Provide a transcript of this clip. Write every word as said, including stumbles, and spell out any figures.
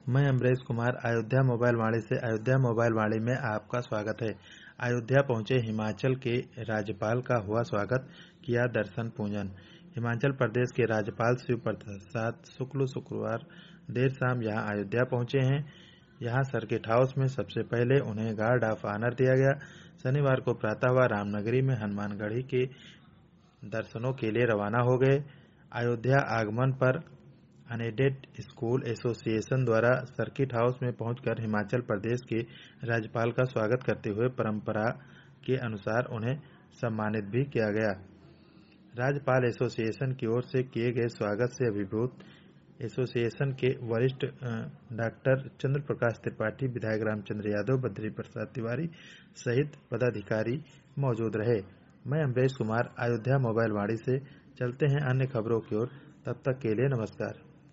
मैं अमरेश कुमार अयोध्या मोबाइल वाणी से अयोध्या मोबाइल वाणी में आपका स्वागत है। अयोध्या पहुंचे हिमाचल के राज्यपाल का हुआ स्वागत, किया दर्शन पूजन। हिमाचल प्रदेश के राज्यपाल शिव प्रसाद शुक्ल शुक्रवार देर शाम यहां अयोध्या पहुंचे हैं। यहां सर्किट हाउस में सबसे पहले उन्हें गार्ड ऑफ ऑनर दिया गया। शनिवार को प्रातः वह रामनगरी में हनुमानगढ़ी के दर्शनों के लिए रवाना हो गए। अयोध्या आगमन पर अनएडेड स्कूल एसोसिएशन द्वारा सर्किट हाउस में पहुंचकर हिमाचल प्रदेश के राज्यपाल का स्वागत करते हुए परंपरा के अनुसार उन्हें सम्मानित भी किया गया। राज्यपाल एसोसिएशन की ओर से किए गए स्वागत से अभिभूत एसोसिएशन के वरिष्ठ डॉक्टर चंद्र प्रकाश त्रिपाठी, विधायक रामचंद्र यादव, बद्री प्रसाद तिवारी सहित पदाधिकारी मौजूद रहे। मैं अमरेश कुमार अयोध्या मोबाइल वाणी से। चलते हैं अन्य खबरों की ओर, तब तक के लिए नमस्कार।